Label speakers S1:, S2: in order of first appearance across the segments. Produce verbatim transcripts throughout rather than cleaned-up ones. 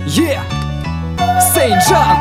S1: Yeah! Сейнджан!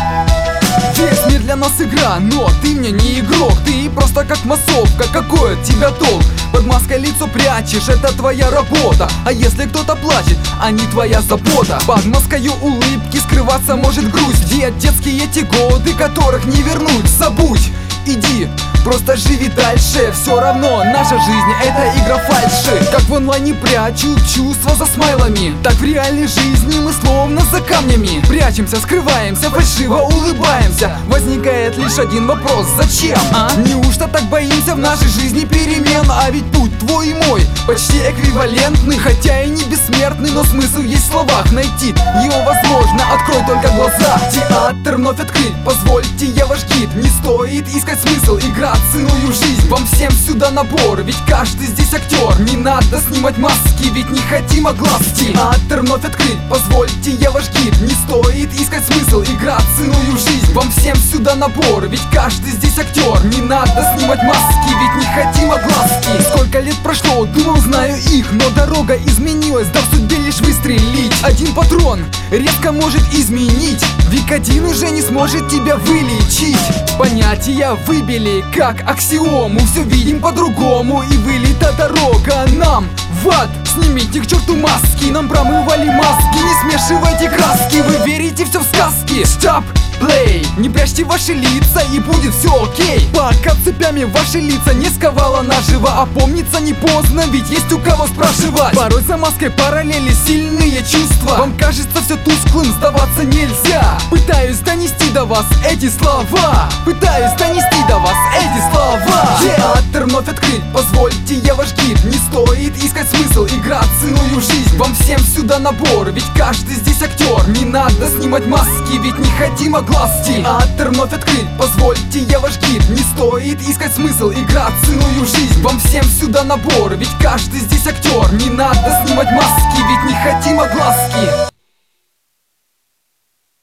S1: Весь мир для нас игра, но ты мне не игрок. Ты просто как массовка, какой от тебя толк? Под маской лицо прячешь, это твоя работа. А если кто-то плачет, а не твоя забота? Под маской улыбки скрываться может грусть. Где детские эти годы, которых не вернуть? Забудь, иди, просто живи дальше. Все равно наша жизнь — это игра фальши. Как в онлайне прячут чувства за смайлами, так в реальной жизни мы словно за камнями. Прячемся, скрываемся, фальшиво улыбаемся. Возникает лишь один вопрос: зачем? А? Неужто так боимся в нашей жизни перемен? А ведь путь твой и мой почти эквивалентный. Хотя и не бессмертный, но смысл есть в словах. Найти его возможно, открой только глаза. Театр вновь открыть, позвольте, я ваш гид. Не стоит искать смысл, игра ценую жизнь. Вам всем сюда набор, ведь каждый здесь актер. Не надо снимать маски, ведь не хотим огласки. Театр вновь открыть, позвольте, я ваш гид. Не стоит искать смысл, игра ценую жизнь. Вам всем сюда набор, ведь каждый здесь актер. Не надо снимать маски, ведь не хотим огласки. Сколько лет прошло, думал знаю их, но дорога изменилась, да в судьбе лишь выстрелить. Один патрон резко может изменить, век один уже не сможет тебя вылечить. Понятия выбили как аксиому, все видим по-другому, и вылита дорога нам в ад. Снимите к черту маски, нам промывали маски. Не смешивайте краски, вы верите все в сказки. Stop, play, не прячьте ваши лица, и будет все окей. Пока цепями ваши лица не сковала наживо. Опомниться не поздно, ведь есть у кого спрашивать. Порой за маской параллели сильные чувства. Вам кажется все тусклым, сдаваться нельзя. Пытаюсь донести до вас эти слова, Пытаюсь донести до вас эти слова. Театр вновь открыть, позвольте, я ваш гид. Не стоит искать смысл, игра ценую жизнь. Вам всем сюда набор, ведь каждый здесь актер. Не надо снимать маски, ведь не хотим огласки. Театр вновь открыть, позвольте, я ваш гид. Не стоит искать смысл, игра ценую жизнь. Вам всем сюда набор, ведь каждый здесь актер. Не надо снимать маски, ведь не хотим огласки.